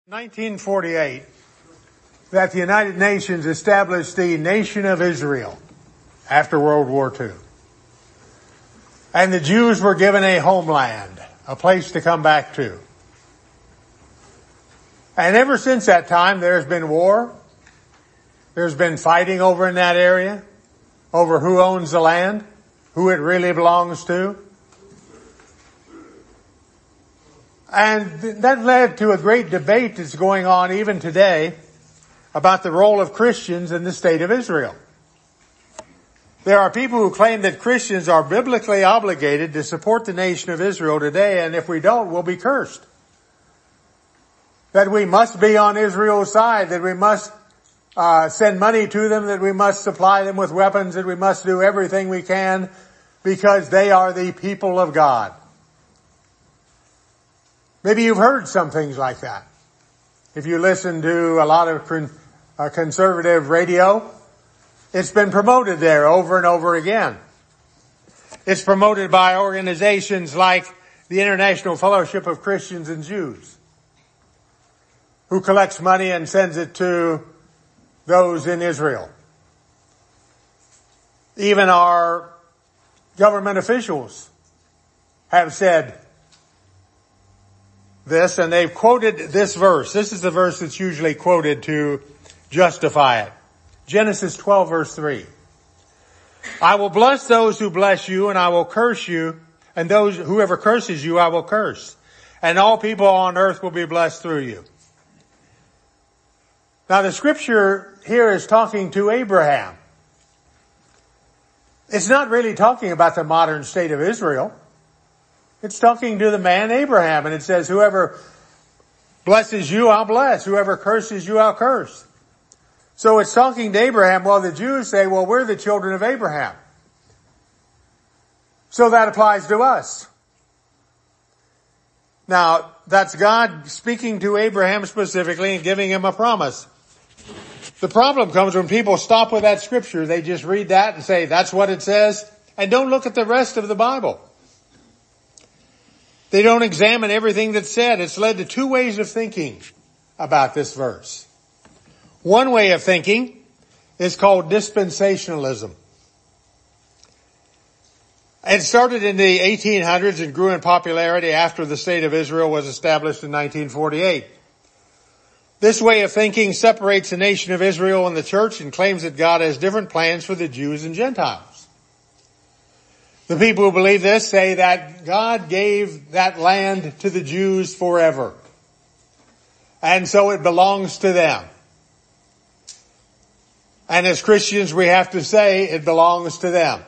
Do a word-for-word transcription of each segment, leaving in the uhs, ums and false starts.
nineteen forty-eight, that the United Nations established the Nation of Israel after World War Two. And the Jews were given a homeland, a place to come back to. And ever since that time, there's been war. There's been fighting over in that area, over who owns the land, who it really belongs to. And that led to a great debate that's going on even today about the role of Christians in the state of Israel. There are people who claim that Christians are biblically obligated to support the nation of Israel today, and if we don't, we'll be cursed. That we must be on Israel's side, that we must uh, send money to them, that we must supply them with weapons, that we must do everything we can because they are the people of God. Maybe you've heard some things like that. If you listen to a lot of con- uh, conservative radio, it's been promoted there over and over again. It's promoted by organizations like the International Fellowship of Christians and Jews, who collects money and sends it to those in Israel. Even our government officials have said this, and they've quoted this verse. This is the verse that's usually quoted to justify it. Genesis twelve verse three. I will bless those who bless you, and I will curse you, and those, whoever curses you, I will curse. And all people on earth will be blessed through you. Now the scripture here is talking to Abraham. It's not really talking about the modern state of Israel. It's talking to the man Abraham, and it says, whoever blesses you, I'll bless. Whoever curses you, I'll curse. So it's talking to Abraham. Well, the Jews say, well, we're the children of Abraham. So that applies to us. Now, that's God speaking to Abraham specifically and giving him a promise. The problem comes when people stop with that scripture. They just read that and say, that's what it says, and don't look at the rest of the Bible. They don't examine everything that's said. It's led to two ways of thinking about this verse. One way of thinking is called dispensationalism. It started in the eighteen hundreds and grew in popularity after the state of Israel was established in nineteen forty-eight. This way of thinking separates the nation of Israel and the church and claims that God has different plans for the Jews and Gentiles. The people who believe this say that God gave that land to the Jews forever. And so it belongs to them. And as Christians, we have to say it belongs to them.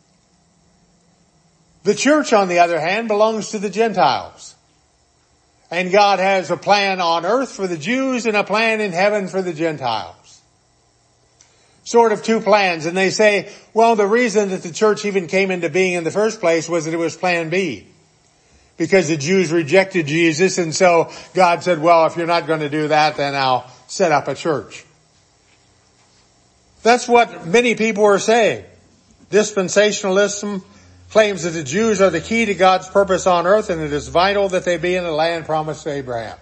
The church, on the other hand, belongs to the Gentiles. And God has a plan on earth for the Jews and a plan in heaven for the Gentiles. Sort of two plans. And they say, well, the reason that the church even came into being in the first place was that it was plan B. Because the Jews rejected Jesus, and so God said, well, if you're not going to do that, then I'll set up a church. That's what many people are saying. Dispensationalism claims that the Jews are the key to God's purpose on earth, and it is vital that they be in the land promised to Abraham.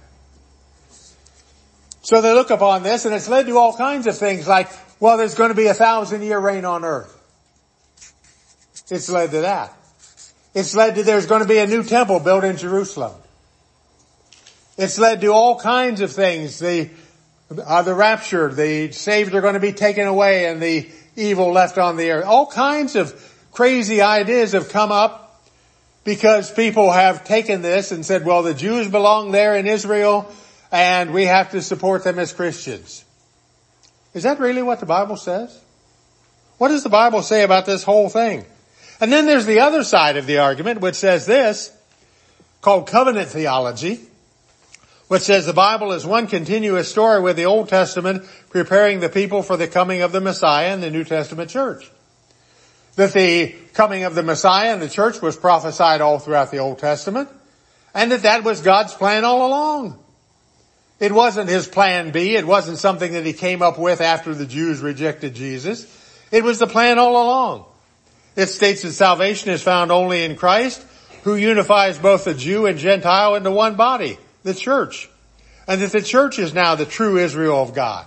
So they look upon this, and it's led to all kinds of things like, well, there's going to be a thousand year reign on earth. It's led to that. It's led to there's going to be a new temple built in Jerusalem. It's led to all kinds of things. The, uh, the rapture, the saved are going to be taken away and the evil left on the earth. All kinds of crazy ideas have come up because people have taken this and said, well, the Jews belong there in Israel and we have to support them as Christians. Is that really what the Bible says? What does the Bible say about this whole thing? And then there's the other side of the argument, which says this, called covenant theology, which says the Bible is one continuous story with the Old Testament preparing the people for the coming of the Messiah and the New Testament church. That the coming of the Messiah and the church was prophesied all throughout the Old Testament, and that that was God's plan all along. It wasn't his plan B. It wasn't something that he came up with after the Jews rejected Jesus. It was the plan all along. It states that salvation is found only in Christ, who unifies both the Jew and Gentile into one body, the church. and that the church is now the true Israel of God.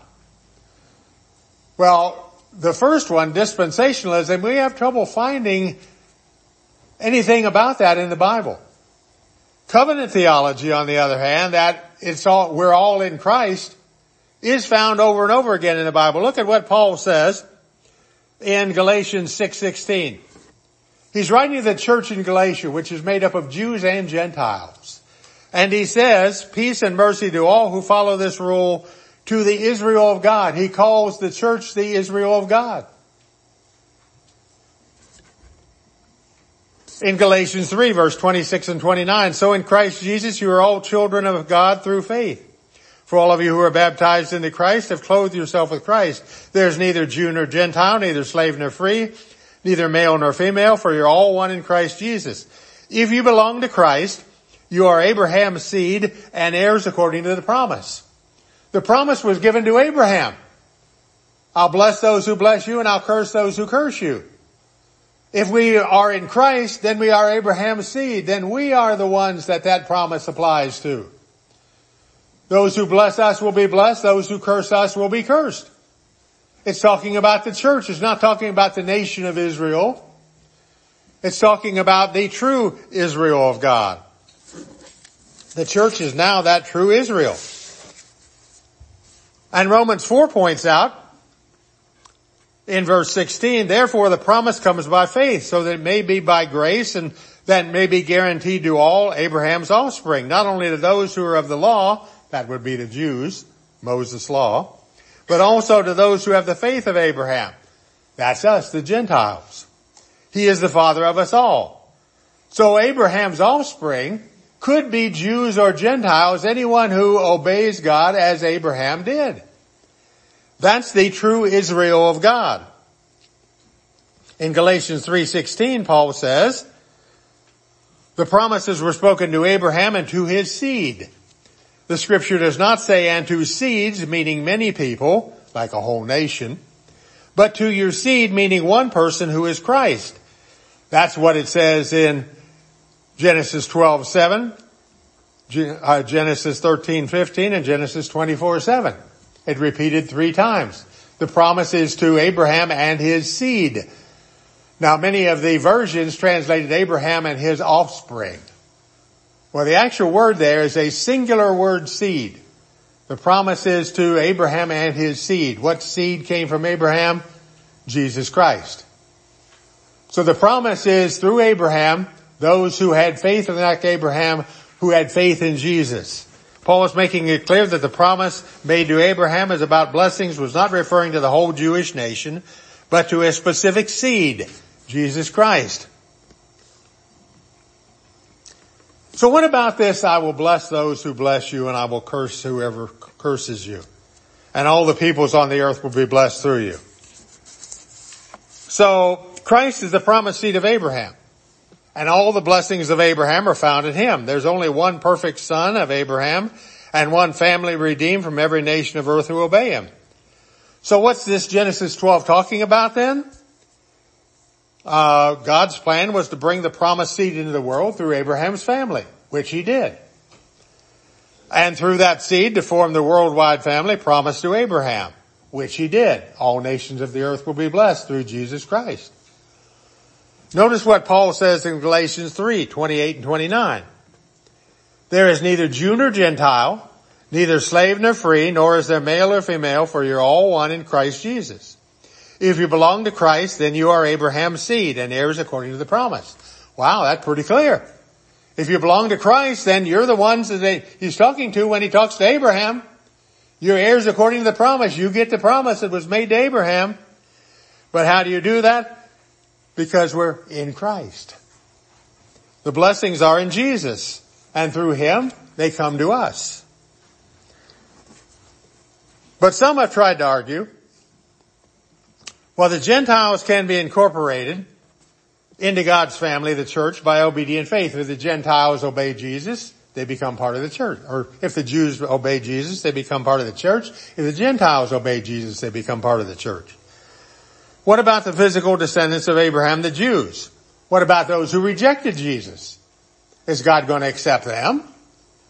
Well, the first one, dispensationalism, we have trouble finding anything about that in the Bible. Covenant theology, on the other hand, that it's all, we're all in Christ, is found over and over again in the Bible. Look at what Paul says in Galatians six sixteen. He's writing to the church in Galatia, which is made up of Jews and Gentiles. And he says, peace and mercy to all who follow this rule, to the Israel of God. He calls the church the Israel of God. In Galatians three, verse twenty-six and twenty-nine, so in Christ Jesus you are all children of God through faith. For all of you who are baptized into Christ have clothed yourself with Christ. There's neither Jew nor Gentile, neither slave nor free, neither male nor female, for you're all one in Christ Jesus. If you belong to Christ, you are Abraham's seed and heirs according to the promise. The promise was given to Abraham. I'll bless those who bless you and I'll curse those who curse you. If we are in Christ, then we are Abraham's seed. Then we are the ones that that promise applies to. Those who bless us will be blessed. Those who curse us will be cursed. It's talking about the church. It's not talking about the nation of Israel. It's talking about the true Israel of God. The church is now that true Israel. And Romans four points out in verse sixteen, therefore the promise comes by faith, so that it may be by grace and that may be guaranteed to all Abraham's offspring, not only to those who are of the law, that would be the Jews, Moses' law, but also to those who have the faith of Abraham. That's us, the Gentiles. He is the father of us all. So Abraham's offspring could be Jews or Gentiles, anyone who obeys God as Abraham did. That's the true Israel of God. In Galatians three sixteen, Paul says, the promises were spoken to Abraham and to his seed. The scripture does not say, and to seeds, meaning many people, like a whole nation, but to your seed, meaning one person who is Christ. That's what it says in Genesis twelve seven, Genesis thirteen fifteen, and Genesis twenty-four seven. It repeated three times. The promise is to Abraham and his seed. Now, many of the versions translated Abraham and his offspring. Well, the actual word there is a singular word, seed. The promise is to Abraham and his seed. What seed came from Abraham? Jesus Christ. So the promise is through Abraham, those who had faith like Abraham, who had faith in Jesus. Paul is making it clear that the promise made to Abraham is about blessings was not referring to the whole Jewish nation, but to a specific seed, Jesus Christ. So what about this? I will bless those who bless you and I will curse whoever curses you. And all the peoples on the earth will be blessed through you. So Christ is the promised seed of Abraham. And all the blessings of Abraham are found in him. There's only one perfect son of Abraham and one family redeemed from every nation of earth who obey him. So what's this Genesis twelve talking about then? Uh, God's plan was to bring the promised seed into the world through Abraham's family, which he did. And through that seed to form the worldwide family promised to Abraham, which he did. All nations of the earth will be blessed through Jesus Christ. Notice what Paul says in Galatians three twenty-eight and twenty-nine. There is neither Jew nor Gentile, neither slave nor free, nor is there male or female, for you're all one in Christ Jesus. If you belong to Christ, then you are Abraham's seed and heirs according to the promise. Wow, that's pretty clear. If you belong to Christ, then you're the ones that they, he's talking to when he talks to Abraham. You're heirs according to the promise. You get the promise that was made to Abraham. But how do you do that? Because we're in Christ. The blessings are in Jesus, and through him they come to us. But some have tried to argue, well, the Gentiles can be incorporated into God's family, the church, by obedient faith. If the Gentiles obey Jesus, they become part of the church. Or if the Jews obey Jesus, they become part of the church. If the Gentiles obey Jesus, they become part of the church. What about the physical descendants of Abraham, the Jews? What about those who rejected Jesus? Is God going to accept them?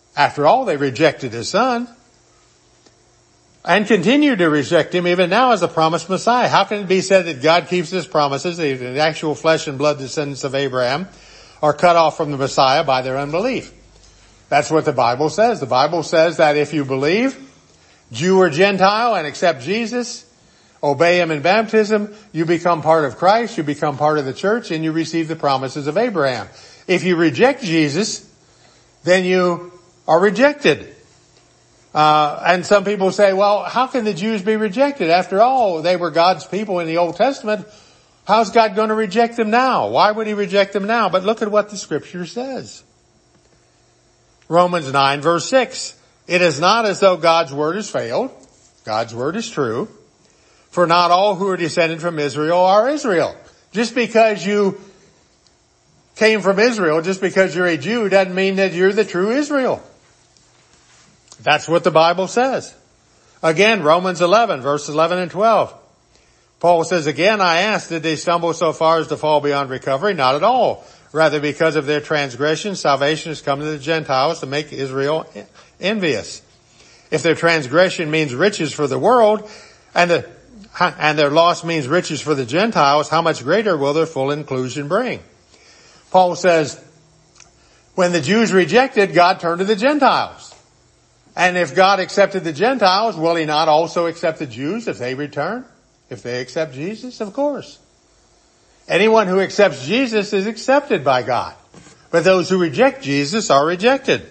After all, they rejected his son and continue to reject him even now as the promised Messiah. How can it be said that God keeps his promises, the actual flesh and blood descendants of Abraham are cut off from the Messiah by their unbelief? That's what the Bible says. The Bible says that if you believe, Jew or Gentile, and accept Jesus, obey him in baptism, you become part of Christ, you become part of the church, and you receive the promises of Abraham. If you reject Jesus, then you are rejected. Uh, and some people say, well, how can the Jews be rejected? After all, they were God's people in the Old Testament. How's God going to reject them now? Why would he reject them now? But look at what the scripture says. Romans nine verse six. It is not as though God's word has failed. God's word is true. For not all who are descended from Israel are Israel. Just because you came from Israel, just because you're a Jew, doesn't mean that you're the true Israel. That's what the Bible says. Again, Romans eleven, verses eleven and twelve. Paul says, again, I ask, did they stumble so far as to fall beyond recovery? Not at all. Rather, because of their transgression, salvation has come to the Gentiles to make Israel envious. If their transgression means riches for the world, and the, and their loss means riches for the Gentiles, how much greater will their full inclusion bring? Paul says, when the Jews rejected, God turned to the Gentiles. And if God accepted the Gentiles, will he not also accept the Jews if they return? If they accept Jesus? Of course. Anyone who accepts Jesus is accepted by God. But those who reject Jesus are rejected.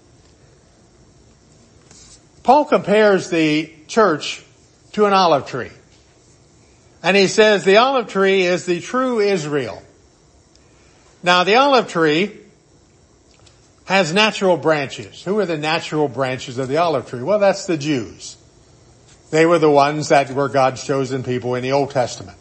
Paul compares the church to an olive tree. And he says the olive tree is the true Israel. Now the olive tree has natural branches. Who are the natural branches of the olive tree? Well, that's the Jews. They were the ones that were God's chosen people in the Old Testament.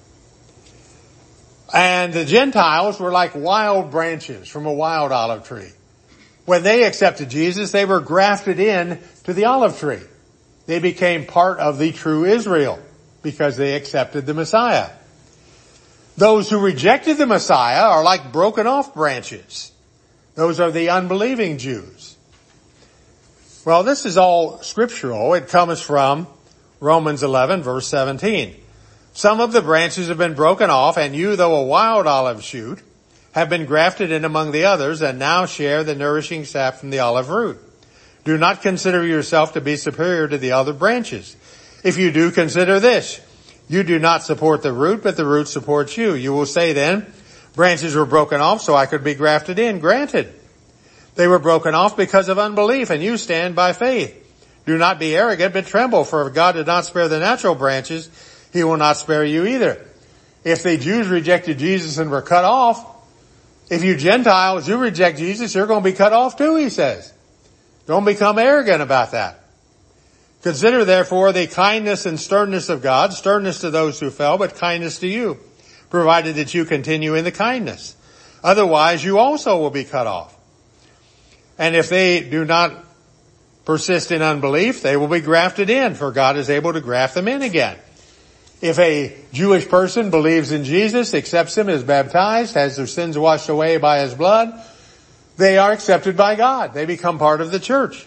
And the Gentiles were like wild branches from a wild olive tree. When they accepted Jesus, they were grafted in to the olive tree. They became part of the true Israel because they accepted the Messiah. Those who rejected the Messiah are like broken off branches. Those are the unbelieving Jews. Well, this is all scriptural. It comes from Romans eleven, verse seventeen. Some of the branches have been broken off, and you, though a wild olive shoot, have been grafted in among the others, and now share the nourishing sap from the olive root. Do not consider yourself to be superior to the other branches. If you do, consider this. You do not support the root, but the root supports you. You will say then, branches were broken off so I could be grafted in. Granted. They were broken off because of unbelief, and you stand by faith. Do not be arrogant, but tremble, for if God did not spare the natural branches, he will not spare you either. If the Jews rejected Jesus and were cut off, if you Gentiles, you reject Jesus, you're going to be cut off too, he says. Don't become arrogant about that. Consider therefore the kindness and sternness of God, sternness to those who fell, but kindness to you, provided that you continue in the kindness. Otherwise, you also will be cut off. And if they do not persist in unbelief, they will be grafted in, for God is able to graft them in again. If a Jewish person believes in Jesus, accepts him, is baptized, has their sins washed away by his blood, they are accepted by God. They become part of the church.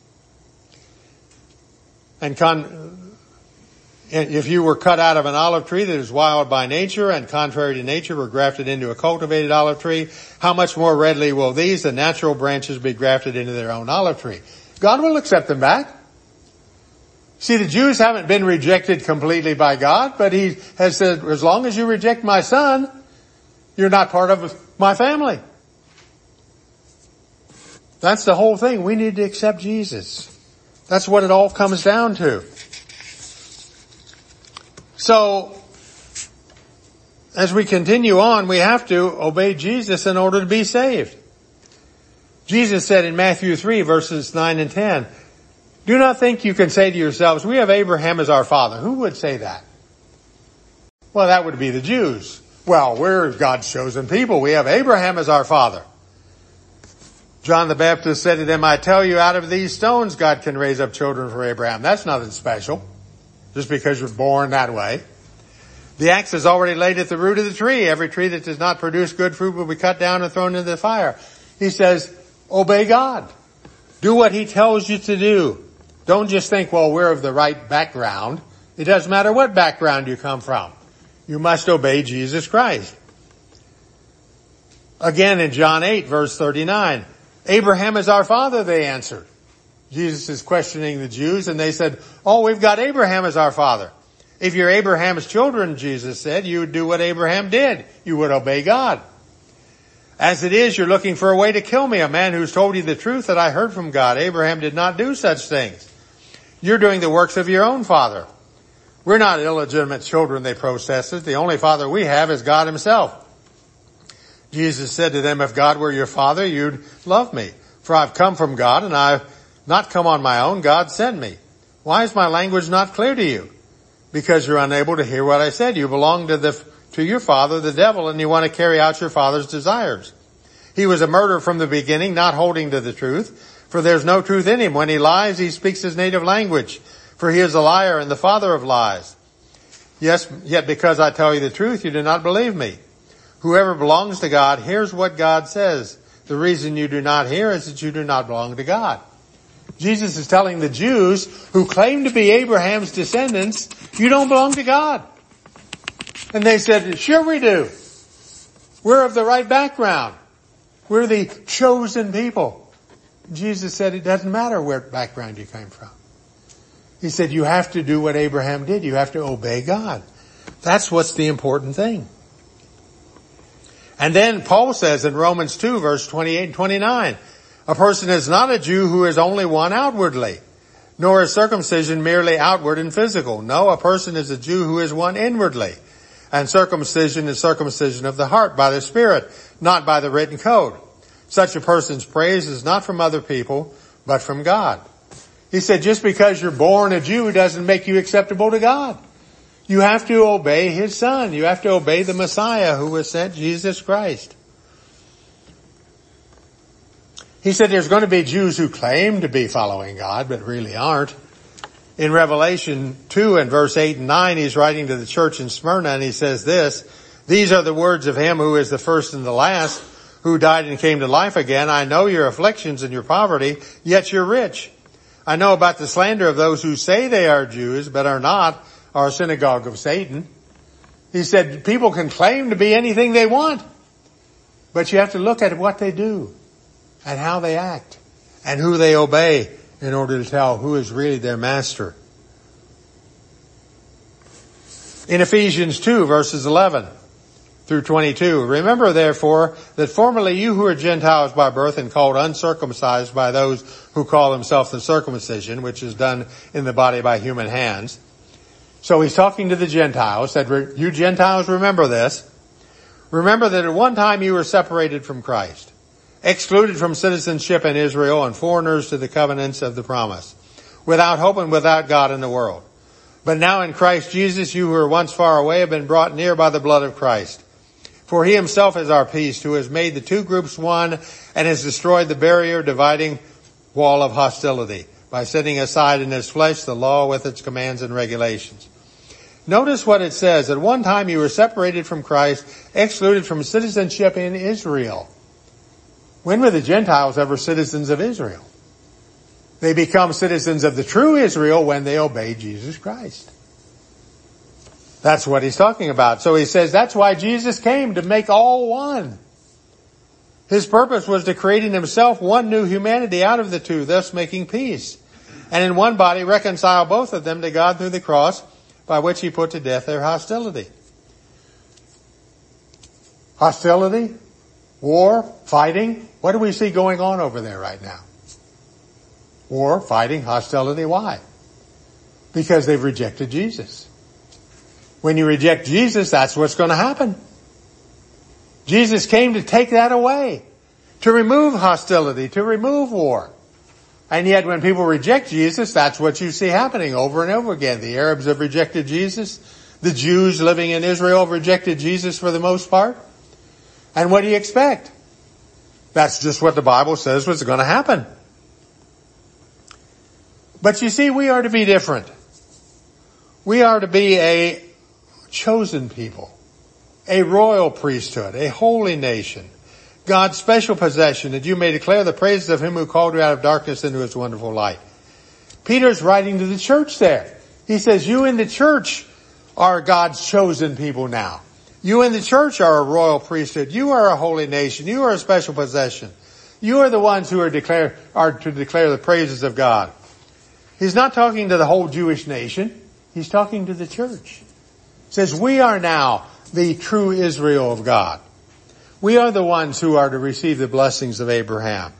And con- if you were cut out of an olive tree that is wild by nature and contrary to nature were grafted into a cultivated olive tree, how much more readily will these, the natural branches, be grafted into their own olive tree? God will accept them back. See, the Jews haven't been rejected completely by God, but he has said, as long as you reject my son, you're not part of my family. That's the whole thing. We need to accept Jesus. That's what it all comes down to. So, as we continue on, we have to obey Jesus in order to be saved. Jesus said in Matthew three, verses nine and ten, do not think you can say to yourselves, we have Abraham as our father. Who would say that? Well, that would be the Jews. Well, we're God's chosen people. We have Abraham as our father. John the Baptist said to them, I tell you, out of these stones God can raise up children for Abraham. That's nothing special, just because you're born that way. The axe is already laid at the root of the tree. Every tree that does not produce good fruit will be cut down and thrown into the fire. He says, obey God. Do what he tells you to do. Don't just think, well, we're of the right background. It doesn't matter what background you come from. You must obey Jesus Christ. Again in John eight verse thirty-nine, Abraham is our father, they answered. Jesus is questioning the Jews and they said, oh, we've got Abraham as our father. If you're Abraham's children, Jesus said, you would do what Abraham did. You would obey God. As it is, you're looking for a way to kill me, a man who's told you the truth that I heard from God. Abraham did not do such things. You're doing the works of your own father. We're not illegitimate children, they protested. The only father we have is God himself. Jesus said to them, if God were your father, you'd love me. For I've come from God and I've not come on my own. God sent me. Why is my language not clear to you? Because you're unable to hear what I said. You belong to the, to your father, the devil, and you want to carry out your father's desires. He was a murderer from the beginning, not holding to the truth, for there's no truth in him. When he lies, he speaks his native language, for he is a liar and the father of lies. Yes, yet because I tell you the truth, you do not believe me. Whoever belongs to God hears what God says. The reason you do not hear is that you do not belong to God. Jesus is telling the Jews who claim to be Abraham's descendants, you don't belong to God. And they said, sure we do. We're of the right background. We're the chosen people. Jesus said it doesn't matter where background you came from. He said you have to do what Abraham did. You have to obey God. That's what's the important thing. And then Paul says in Romans two verse twenty-eight and twenty-nine, a person is not a Jew who is only one outwardly, nor is circumcision merely outward and physical. No, a person is a Jew who is one inwardly. And circumcision is circumcision of the heart by the Spirit, not by the written code. Such a person's praise is not from other people, but from God. He said just because you're born a Jew doesn't make you acceptable to God. You have to obey his son. You have to obey the Messiah who was sent, Jesus Christ. He said there's going to be Jews who claim to be following God, but really aren't. In Revelation two and verse eight and nine, he's writing to the church in Smyrna and he says this, these are the words of him who is the first and the last, who died and came to life again. I know your afflictions and your poverty, yet you're rich. I know about the slander of those who say they are Jews, but are not, are a synagogue of Satan. He said people can claim to be anything they want, but you have to look at what they do and how they act and who they obey in order to tell who is really their master. In Ephesians two verses eleven through twenty-two, remember therefore that formerly you who are Gentiles by birth and called uncircumcised by those who call themselves the circumcision, which is done in the body by human hands. So he's talking to the Gentiles, said, you Gentiles, remember this. Remember that at one time you were separated from Christ, excluded from citizenship in Israel and foreigners to the covenants of the promise, without hope and without God in the world. But now in Christ Jesus, you who were once far away have been brought near by the blood of Christ. For he himself is our peace, who has made the two groups one and has destroyed the barrier dividing wall of hostility by setting aside in his flesh the law with its commands and regulations. Notice what it says. At one time you were separated from Christ, excluded from citizenship in Israel. When were the Gentiles ever citizens of Israel? They become citizens of the true Israel when they obey Jesus Christ. That's what he's talking about. So he says that's why Jesus came, to make all one. His purpose was to create in himself one new humanity out of the two, thus making peace. And in one body reconcile both of them to God through the cross, by which he put to death their hostility. Hostility, war, fighting. What do we see going on over there right now? War, fighting, hostility. Why? Because they've rejected Jesus. When you reject Jesus, that's what's going to happen. Jesus came to take that away, to remove hostility, to remove war. And yet when people reject Jesus, that's what you see happening over and over again. The Arabs have rejected Jesus. The Jews living in Israel have rejected Jesus for the most part. And what do you expect? That's just what the Bible says was going to happen. But you see, we are to be different. We are to be a chosen people, a royal priesthood, a holy nation, God's special possession, that you may declare the praises of him who called you out of darkness into his wonderful light. Peter's writing to the church there. He says, you in the church are God's chosen people now. You in the church are a royal priesthood. You are a holy nation. You are a special possession. You are the ones who are declare, are to declare the praises of God. He's not talking to the whole Jewish nation. He's talking to the church. He says, we are now the true Israel of God. We are the ones who are to receive the blessings of Abraham.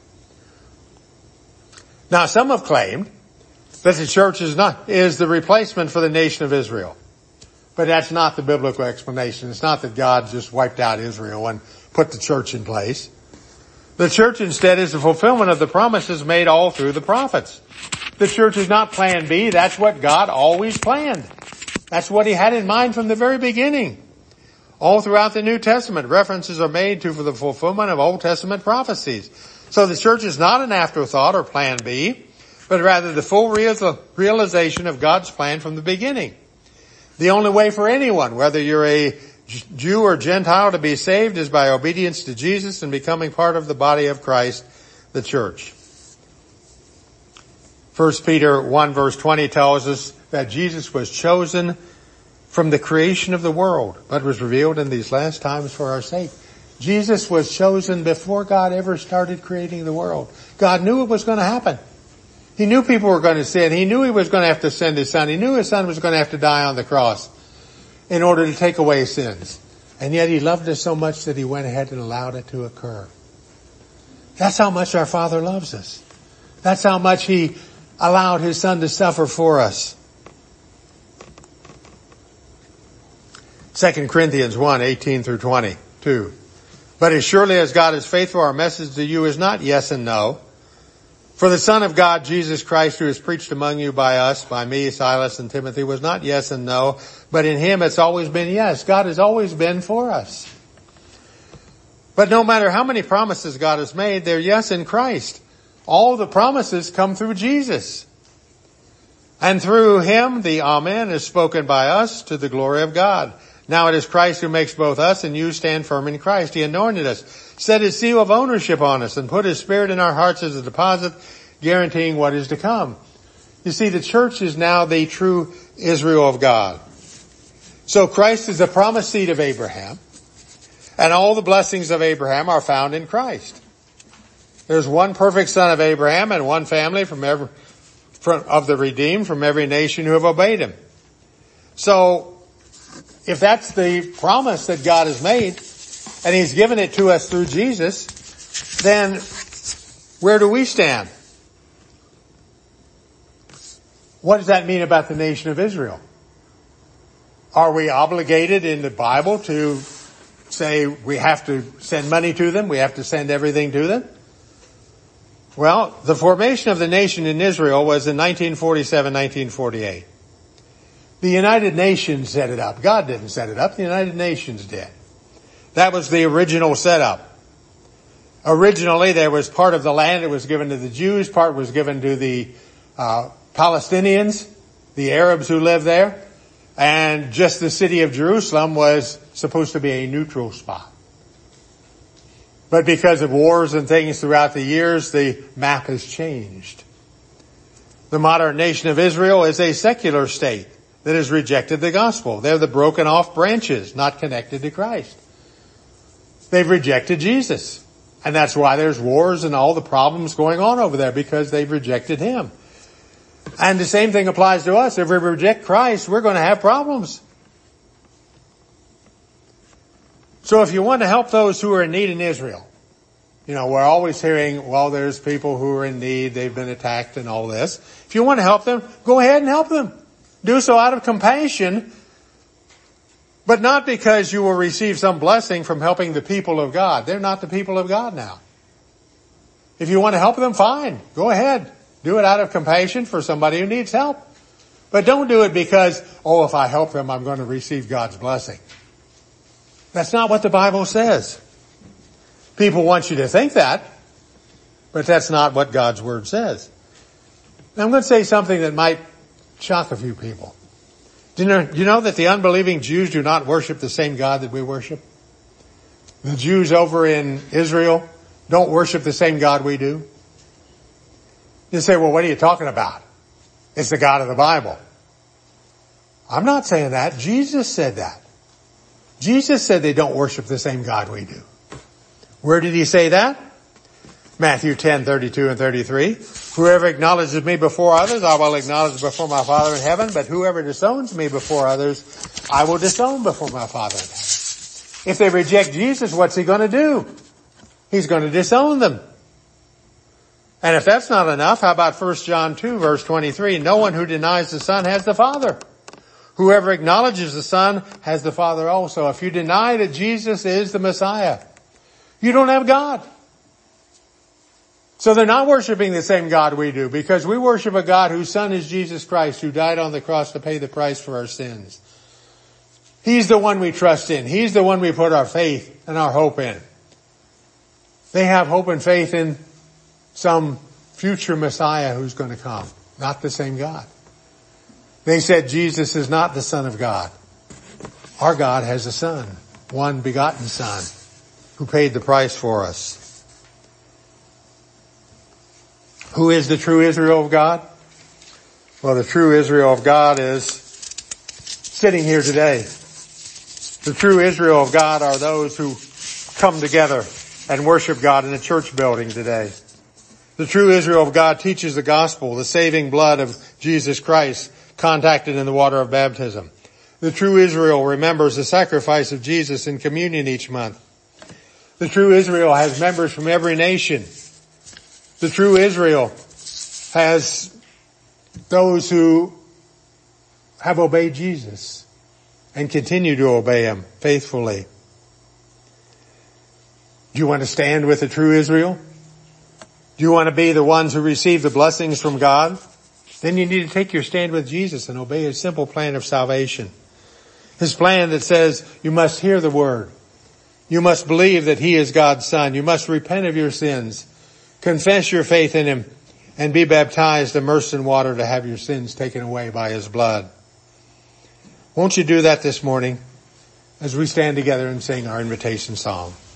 Now, some have claimed that the church is not, is the replacement for the nation of Israel. But that's not the biblical explanation. It's not that God just wiped out Israel and put the church in place. The church instead is the fulfillment of the promises made all through the prophets. The church is not plan B. That's what God always planned. That's what he had in mind from the very beginning. All throughout the New Testament, references are made to for the fulfillment of Old Testament prophecies. So the church is not an afterthought or plan B, but rather the full realization of God's plan from the beginning. The only way for anyone, whether you're a Jew or Gentile, to be saved is by obedience to Jesus and becoming part of the body of Christ, the church. First Peter one verse twenty tells us that Jesus was chosen from the creation of the world, but was revealed in these last times for our sake. Jesus was chosen before God ever started creating the world. God knew it was going to happen. He knew people were going to sin. He knew he was going to have to send his son. He knew his son was going to have to die on the cross in order to take away sins. And yet he loved us so much that he went ahead and allowed it to occur. That's how much our Father loves us. That's how much he allowed his son to suffer for us. Second Corinthians one, eighteen through twenty-two. But as surely as God is faithful, our message to you is not yes and no. For the Son of God, Jesus Christ, who is preached among you by us, by me, Silas, and Timothy, was not yes and no, but in him it's always been yes. God has always been for us. But no matter how many promises God has made, they're yes in Christ. All the promises come through Jesus. And through him, the Amen is spoken by us to the glory of God. Now it is Christ who makes both us and you stand firm in Christ. He anointed us, set his seal of ownership on us, and put his Spirit in our hearts as a deposit, guaranteeing what is to come. You see, the church is now the true Israel of God. So Christ is the promised seed of Abraham, and all the blessings of Abraham are found in Christ. There's one perfect son of Abraham and one family from every, from, of the redeemed from every nation who have obeyed him. So, if that's the promise that God has made, and he's given it to us through Jesus, then where do we stand? What does that mean about the nation of Israel? Are we obligated in the Bible to say we have to send money to them, we have to send everything to them? Well, the formation of the nation in Israel was in nineteen forty-seven, nineteen forty-eight. The United Nations set it up. God didn't set it up. The United Nations did. That was the original setup. Originally, there was part of the land that was given to the Jews, part was given to the uh, Palestinians, the Arabs who lived there, and just the city of Jerusalem was supposed to be a neutral spot. But because of wars and things throughout the years, the map has changed. The modern nation of Israel is a secular state that has rejected the gospel. They're the broken off branches, not connected to Christ. They've rejected Jesus. And that's why there's wars and all the problems going on over there, because they've rejected him. And the same thing applies to us. If we reject Christ, we're going to have problems. So if you want to help those who are in need in Israel, you know, we're always hearing, well, there's people who are in need, they've been attacked and all this. If you want to help them, go ahead and help them. Do so out of compassion, but not because you will receive some blessing from helping the people of God. They're not the people of God now. If you want to help them, fine. Go ahead. Do it out of compassion for somebody who needs help. But don't do it because, oh, if I help them, I'm going to receive God's blessing. That's not what the Bible says. People want you to think that, but that's not what God's Word says. Now, I'm going to say something that might shock a few people. Do you know, do you know that the unbelieving Jews do not worship the same God that we worship? The Jews over in Israel don't worship the same God we do. You say, well, what are you talking about? It's the God of the Bible. I'm not saying that. Jesus said that. Jesus said they don't worship the same God we do. Where did he say that? Matthew ten, thirty-two and thirty-three. Whoever acknowledges me before others, I will acknowledge before my Father in heaven. But whoever disowns me before others, I will disown before my Father in heaven. If they reject Jesus, what's he going to do? He's going to disown them. And if that's not enough, how about First John two, verse twenty-three? No one who denies the Son has the Father. Whoever acknowledges the Son has the Father also. If you deny that Jesus is the Messiah, you don't have God. So they're not worshiping the same God we do, because we worship a God whose Son is Jesus Christ, who died on the cross to pay the price for our sins. He's the one we trust in. He's the one we put our faith and our hope in. They have hope and faith in some future Messiah who's going to come, not the same God. They said Jesus is not the Son of God. Our God has a Son, one begotten Son, who paid the price for us. Who is the true Israel of God? Well, the true Israel of God is sitting here today. The true Israel of God are those who come together and worship God in a church building today. The true Israel of God teaches the gospel, the saving blood of Jesus Christ, contacted in the water of baptism. The true Israel remembers the sacrifice of Jesus in communion each month. The true Israel has members from every nation. The true Israel has those who have obeyed Jesus and continue to obey him faithfully. Do you want to stand with the true Israel? Do you want to be the ones who receive the blessings from God? Then you need to take your stand with Jesus and obey his simple plan of salvation. His plan that says you must hear the word. You must believe that he is God's Son. You must repent of your sins. Confess your faith in him and be baptized, immersed in water to have your sins taken away by his blood. Won't you do that this morning as we stand together and sing our invitation song?